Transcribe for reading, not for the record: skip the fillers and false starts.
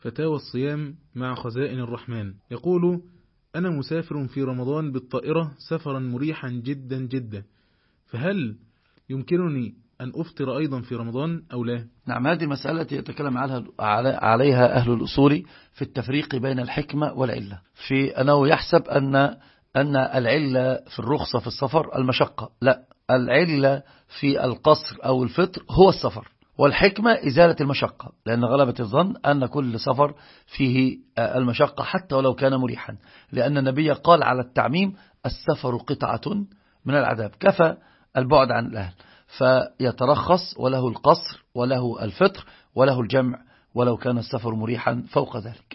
فتاوى الصيام مع خزائن الرحمن. يقول: أنا مسافر في رمضان بالطائرة سفرا مريحا جدا جدا، فهل يمكنني أن أفطر أيضا في رمضان أو لا؟ نعم، هذه المسألة يتكلم عليها أهل الأصول في التفريق بين الحكمة والعلة، في أنه يحسب أن العلة في الرخصة في السفر المشقة. لا، العلة في القصر أو الفطر هو السفر، والحكمة إزالة المشقة، لأن غلبة الظن أن كل سفر فيه المشقة حتى ولو كان مريحا، لأن النبي قال على التعميم: السفر قطعة من العذاب، كفى البعد عن الأهل. فيترخص وله القصر وله الفطر وله الجمع ولو كان السفر مريحا فوق ذلك.